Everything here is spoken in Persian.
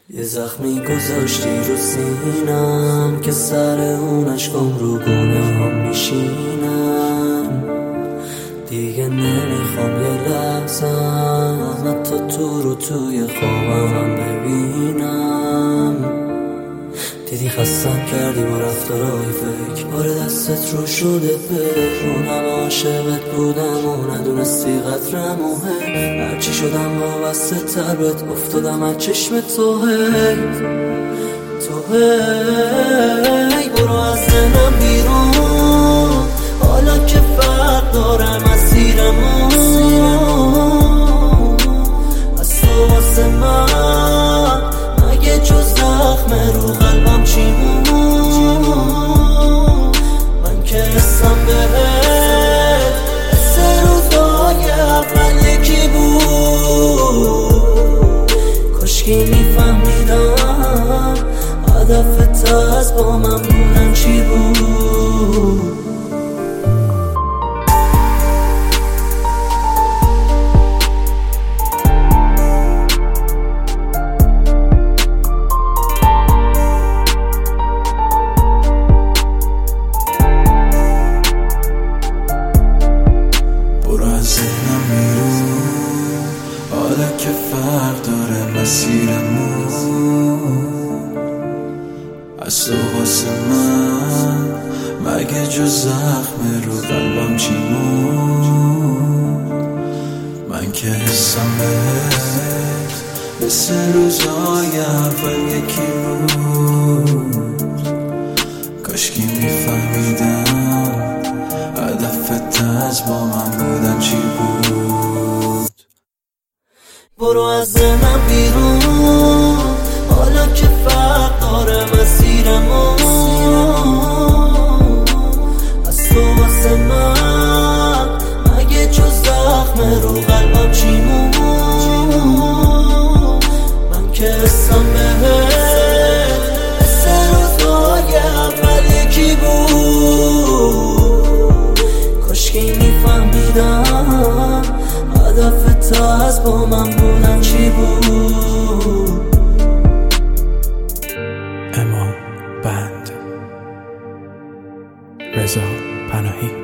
یه زخمی گذاشتی رو سینم که سر اون عشقم رو گناهم میشینم. دیگه نمیخوام یه لحظم حتی تو رو توی خوابم ببینم. دیدی خستم کردی با رفتارهای فکر، بار دستت رو شده بهرون. همه عاشقت بودم و ندونستی قدرم مهم. هرچی شدم وابسته تر بهت افتادم از چشم تو. هی برو از ذهنم بیرون، حالا که فرق داره مسیرمون. از تو واسه من مگه جز زخم رو قلبم چی بود؟ من که حسم بهت حس روزای اول یکی بود. کاشکی میفهمیدم هدفت از با من بودن چی بود. حالا که فرق داره مسیرمون، از تو واسه من مگه جز زخم رو قلبم چی بود؟ من که حسم بهت مثل روزای اول یکی بود. کاشکی میفهمیدم هدفت از با من بودن چی بود. برو از ذهنم بیرون، حالا که فرق داره مسیرمون. از تو واسه من مگه جز زخم رو قلبم چی بود؟ من که حسم بهت مثل روزای اول یکی بود. کاشکی میفهمیدم هدفت از با من بودن چی بود. اما بند رضا پناهی.